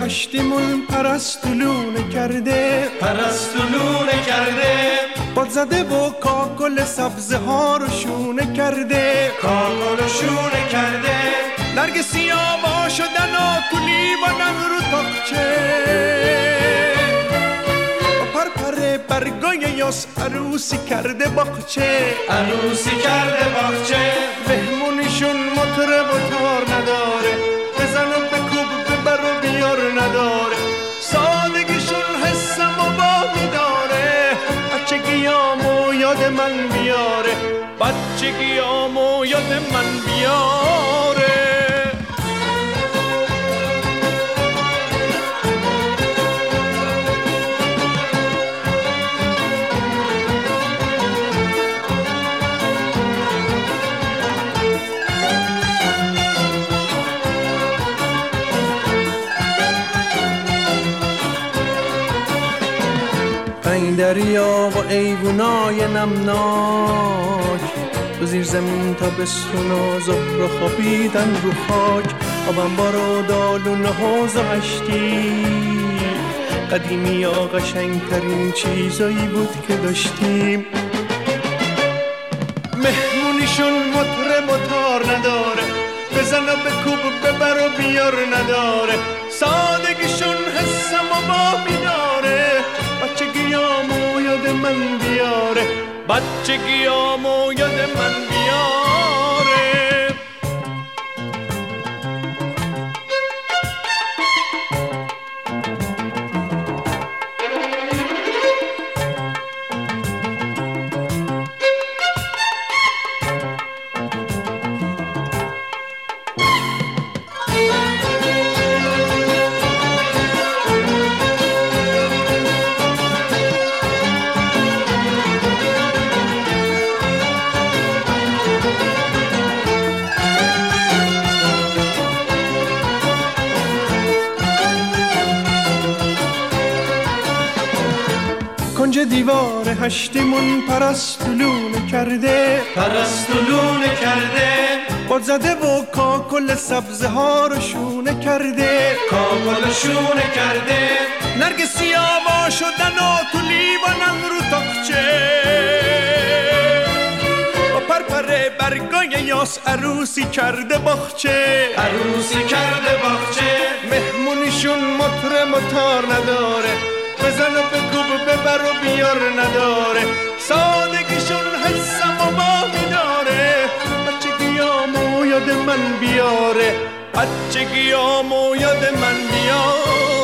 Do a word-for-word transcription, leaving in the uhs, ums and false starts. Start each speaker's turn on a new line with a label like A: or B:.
A: هشتیمون پرستولونه کرده
B: پرستولونه کرده
A: باد زده و کاکل سبزه ها رو شونه کرده
B: کاکل رو شونه کرده
A: نرگسی آوا شدن آکولی و رو تاقچه و پرپر برگای یاس عروسی کرده باغچه
B: عروسی کرده باغچه
A: مهمونیشون مطرب و تار نداره بزن و بکوب ببر و بیار نداره سادگیشون حسم و باقی داره بچگیامو یاد من بیاره بچگیامو یاد من بیاره این دریا و ایوونای نمناک تو زیر زمین تا بستون و زهر خوابیدن رو خاک آبم بارو دالونه حوز و عشتی قدیمی ها قشنگترین چیزایی بود که داشتیم مهمونیشون مطرب و تار نداره بزن و بکوب ببر و بیار نداره سادگیشون حسم و باقی داره بچگیامو یاد من بیاره بچگیامو یاد من بیاره کنج دیوار هشتیمون پرستولونه کرده
B: پرستولونه کرده
A: باد زده و کاکل سبزه ها رو شونه کرده
B: کاکل رو شونه کرده
A: نرگسی آوا شدن و تو لیوانن رو تاقچه و پرپر برگای یاس عروسی کرده باغچه
B: عروسی کرده باغچه
A: مهمونیشون مطرب و تار نداره بزن و بکوب ببر و بیار نداره سادگیشون حسم و باقی داره بچگیامو یاد من بیاره بچگیامو یاد من بیاره